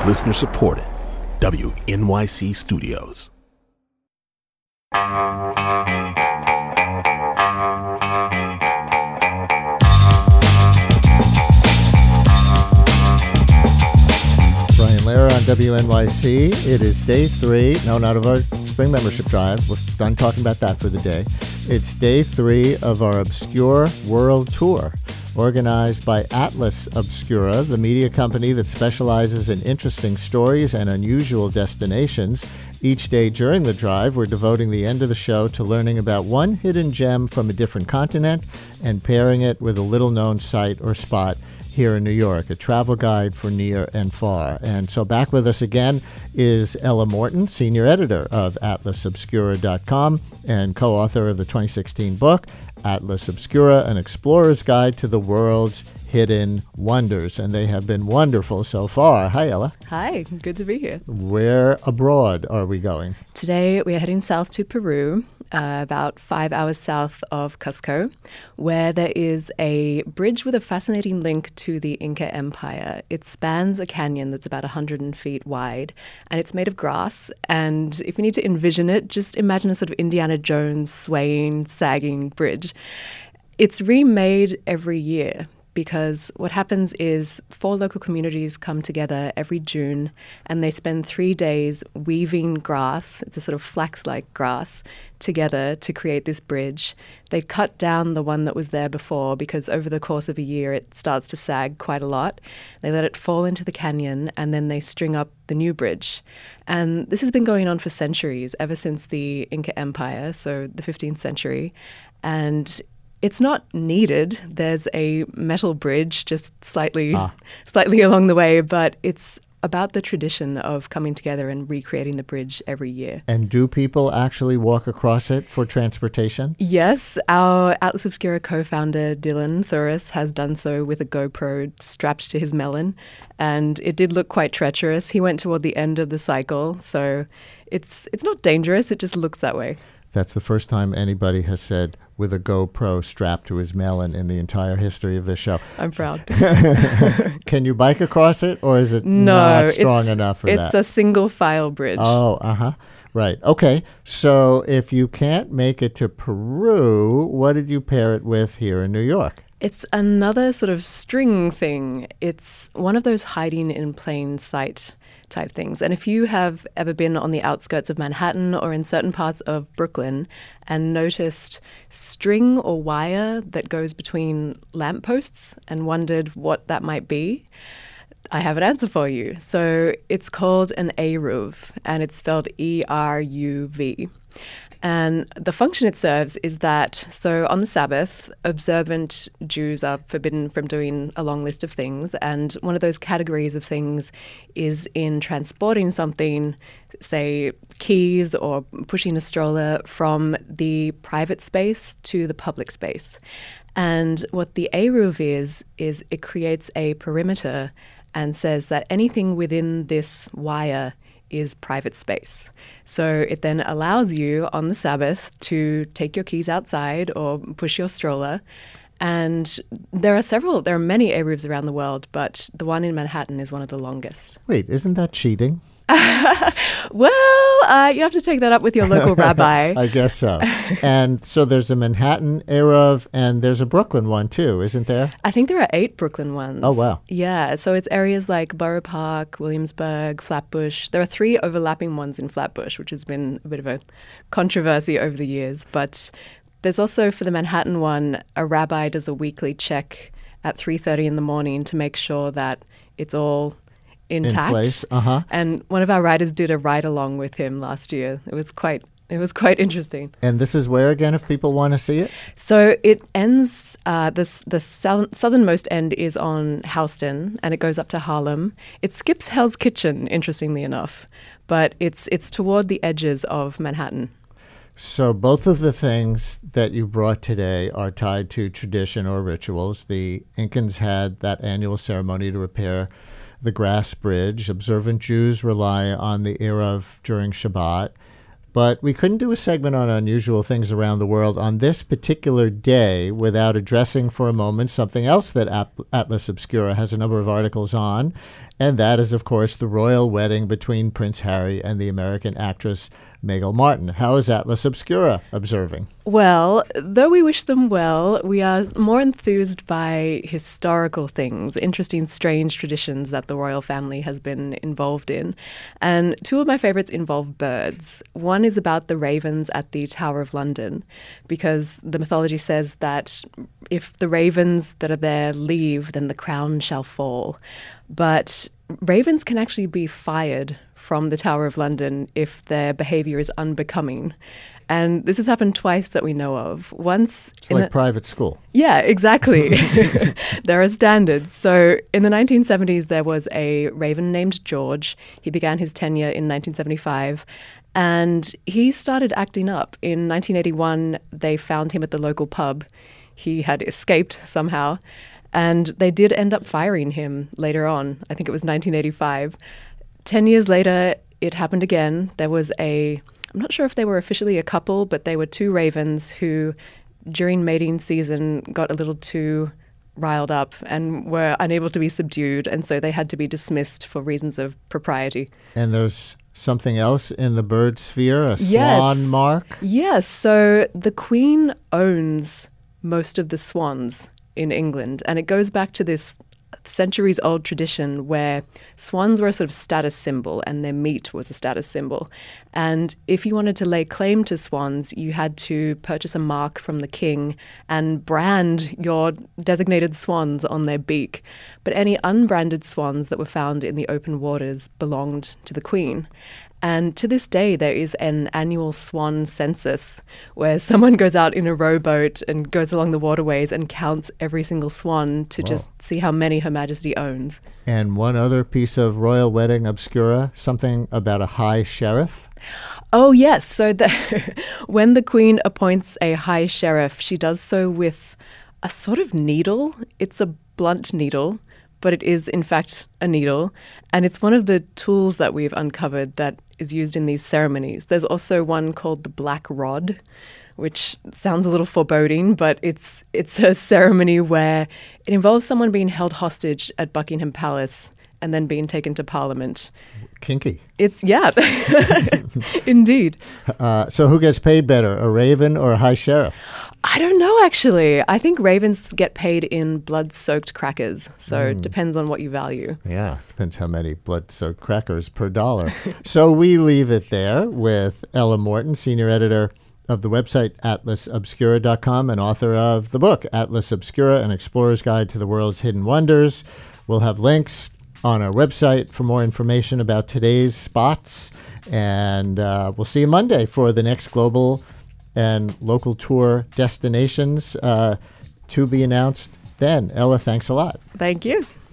Listener supported. WNYC Studios. Brian Lehrer on WNYC. It is day 3. No, not of our spring membership drive. We're done talking about that for the day. It's day 3 of our Obscure World Tour, organized by Atlas Obscura, the media company that specializes in interesting stories and unusual destinations. Each day during the drive, we're devoting the end of the show to learning about one hidden gem from a different continent and pairing it with a little-known site or spot here in New York, a travel guide for near and far. And so back with us again is Ella Morton, senior editor of AtlasObscura.com and co-author of the 2016 book, Atlas Obscura, An Explorer's Guide to the World's Hidden Wonders. And they have been wonderful so far. Hi, Ella. Hi, good to be here. Where abroad are we going? Today we are heading south to Peru, about 5 hours south of Cusco, where there is a bridge with a fascinating link to the Inca Empire. It spans a canyon that's about 100 feet wide, and it's made of grass. And if you need to envision it, just imagine a sort of Indiana Jones swaying, sagging bridge. It's remade every year, because what happens is 4 local communities come together every June and they spend 3 days weaving grass, it's a sort of flax-like grass, together to create this bridge. They cut down the one that was there before because over the course of a year it starts to sag quite a lot. They let it fall into the canyon and then they string up the new bridge. And this has been going on for centuries, ever since the Inca Empire, so the 15th century. And it's not needed. There's a metal bridge just slightly along the way, but it's about the tradition of coming together and recreating the bridge every year. And do people actually walk across it for transportation? Yes. Our Atlas Obscura co-founder, Dylan Thuris, has done so with a GoPro strapped to his melon, and it did look quite treacherous. He went toward the end of the cycle, so it's not dangerous. It just looks that way. That's the first time anybody has said with a GoPro strapped to his melon in the entire history of this show. I'm proud. Can you bike across it, or is it not strong enough for that? It's a single file bridge. Oh, right. Okay. So if you can't make it to Peru, what did you pair it with here in New York? It's another sort of string thing. It's one of those hiding in plain sight type things. And if you have ever been on the outskirts of Manhattan or in certain parts of Brooklyn and noticed string or wire that goes between lampposts and wondered what that might be, I have an answer for you. So it's called an eruv, and it's spelled E-R-U-V. And the function it serves is that, so on the Sabbath, observant Jews are forbidden from doing a long list of things. And one of those categories of things is in transporting something, say keys or pushing a stroller from the private space to the public space. And what the eruv is it creates a perimeter and says that anything within this wire is private space. So it then allows you on the Sabbath to take your keys outside or push your stroller. And there are many eruvs around the world, but the one in Manhattan is one of the longest. Wait, isn't that cheating? Well, you have to take that up with your local rabbi. I guess so. And so there's a Manhattan eruv and there's a Brooklyn one too, isn't there? I think there are 8 Brooklyn ones. Oh, wow. Yeah, so it's areas like Borough Park, Williamsburg, Flatbush. There are 3 overlapping ones in Flatbush, which has been a bit of a controversy over the years. But there's also, for the Manhattan one, a rabbi does a weekly check at 3:30 in the morning to make sure that it's all intact. In place. And one of our writers did a ride along with him last year. It was quite interesting. And this is where again, if people want to see it? So it ends. The southernmost end is on Houston, and it goes up to Harlem. It skips Hell's Kitchen, interestingly enough, but it's toward the edges of Manhattan. So both of the things that you brought today are tied to tradition or rituals. The Incans had that annual ceremony to repair the grass bridge. Observant Jews rely on the eruv during Shabbat. But we couldn't do a segment on unusual things around the world on this particular day without addressing for a moment something else that Atlas Obscura has a number of articles on, and that is, of course, the royal wedding between Prince Harry and the American actress Mabel Martin. How is Atlas Obscura observing? Well, though we wish them well, we are more enthused by historical things, interesting, strange traditions that the royal family has been involved in. And two of my favorites involve birds. One is about the ravens at the Tower of London, because the mythology says that if the ravens that are there leave, then the crown shall fall. But ravens can actually be fired from the Tower of London if their behavior is unbecoming. And this has happened twice that we know of. Once it's like private school. Yeah, exactly. There are standards. So in the 1970s, there was a raven named George. He began his tenure in 1975. And he started acting up. In 1981, they found him at the local pub. He had escaped somehow. And they did end up firing him later on. I think it was 1985. 10 years later, it happened again. There was I'm not sure if they were officially a couple, but they were two ravens who, during mating season, got a little too riled up and were unable to be subdued. And so they had to be dismissed for reasons of propriety. And there's something else in the bird sphere, a swan mark? Yes. So the Queen owns most of the swans in England. And it goes back to this centuries-old tradition where swans were a sort of status symbol and their meat was a status symbol. And if you wanted to lay claim to swans, you had to purchase a mark from the king and brand your designated swans on their beak. But any unbranded swans that were found in the open waters belonged to the Queen. And to this day, there is an annual swan census where someone goes out in a rowboat and goes along the waterways and counts every single swan to just see how many Her Majesty owns. And one other piece of royal wedding obscura, something about a high sheriff? Oh, yes. So when the Queen appoints a high sheriff, she does so with a sort of needle. It's a blunt needle, but it is, in fact, a needle. And it's one of the tools that we've uncovered that is used in these ceremonies. There's also one called the Black Rod, which sounds a little foreboding, but it's a ceremony where it involves someone being held hostage at Buckingham Palace and then being taken to Parliament. Kinky. Yeah, indeed. So who gets paid better, a raven or a high sheriff? I don't know, actually. I think ravens get paid in blood-soaked crackers, so it depends on what you value. Yeah, depends how many blood-soaked crackers per dollar. So we leave it there with Ella Morton, senior editor of the website atlasobscura.com and author of the book, Atlas Obscura, An Explorer's Guide to the World's Hidden Wonders. We'll have links on our website for more information about today's spots. And we'll see you Monday for the next global and local tour destinations to be announced then. Ella, thanks a lot. Thank you.